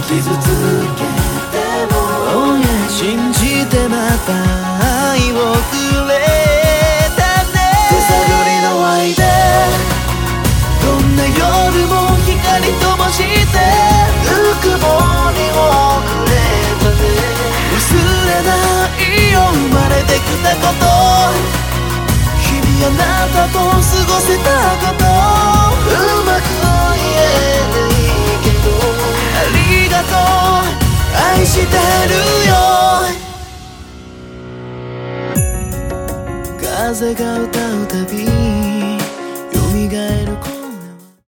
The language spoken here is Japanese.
傷つけても、oh yeah、信じてまた愛をくれたね。手探りの愛でどんな夜も光灯してぬくもりをくれたね。忘れないよ生まれてきたこと、日々あなたと過ごせたこと、うまく言えないけどありがとう、愛してるよ。風が歌うたび蘇る